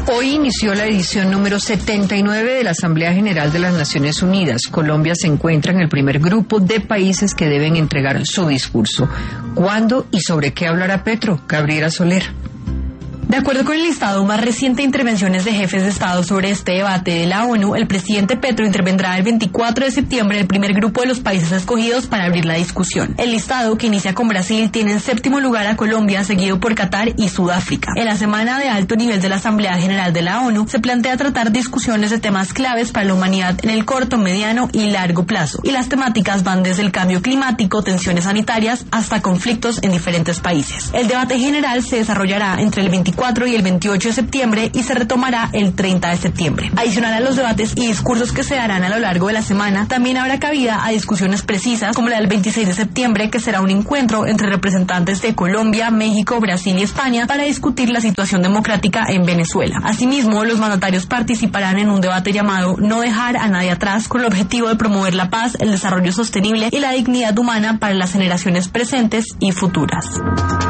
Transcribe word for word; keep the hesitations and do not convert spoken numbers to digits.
Hoy inició la edición número setenta y nueve de la Asamblea General de las Naciones Unidas. Colombia se encuentra en el primer grupo de países que deben entregar su discurso. ¿Cuándo y sobre qué hablará Petro? Gabriela Soler. De acuerdo con el listado más reciente de intervenciones de jefes de Estado sobre este debate de la ONU, el presidente Petro intervendrá el veinticuatro de septiembre en el primer grupo de los países escogidos para abrir la discusión. El listado, que inicia con Brasil, tiene en séptimo lugar a Colombia, seguido por Qatar y Sudáfrica. En la semana de alto nivel de la Asamblea General de la ONU, se plantea tratar discusiones de temas claves para la humanidad en el corto, mediano y largo plazo. Y las temáticas van desde el cambio climático, tensiones sanitarias, hasta conflictos en diferentes países. El debate general se desarrollará entre el veinticuatro y el veintiocho de septiembre y se retomará el treinta de septiembre. Adicional a los debates y discursos que se darán a lo largo de la semana, también habrá cabida a discusiones precisas como la del veintiséis de septiembre, que será un encuentro entre representantes de Colombia, México, Brasil y España para discutir la situación democrática en Venezuela. Asimismo, los mandatarios participarán en un debate llamado No dejar a nadie atrás, con el objetivo de promover la paz, el desarrollo sostenible y la dignidad humana para las generaciones presentes y futuras.